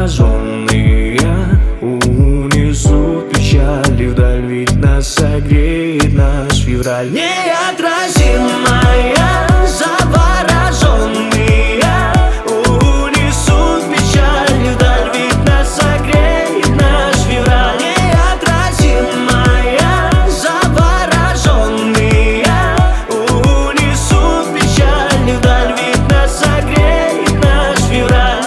завороженные унесут печали вдаль, ведь нас согреет наш февраль. Неотразимая, завороженные унесут печали вдаль, ведь нас согреет наш февраль. Неотразимая, завороженные унесут печали вдаль, ведь нас согреет наш февраль.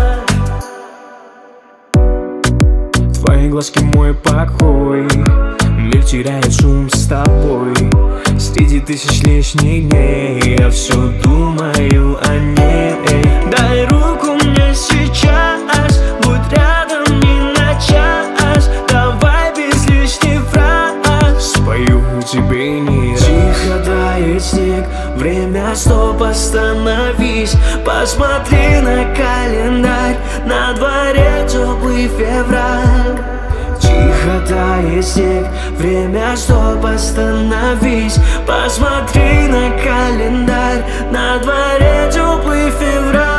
Твои глазки мой покой, мир теряет шум с тобой. Среди тысяч лишних дней я все думаю о ней. Дай руку мне сейчас, будь рядом не на час. Давай без лишних фраз спою тебе не раз. Тихо тает снег, время стоп, остановись. Посмотри на календарь, на дворе теплый февраль. Тихо тает снег, время стоп, остановись. Посмотри на календарь, на дворе теплый февраль.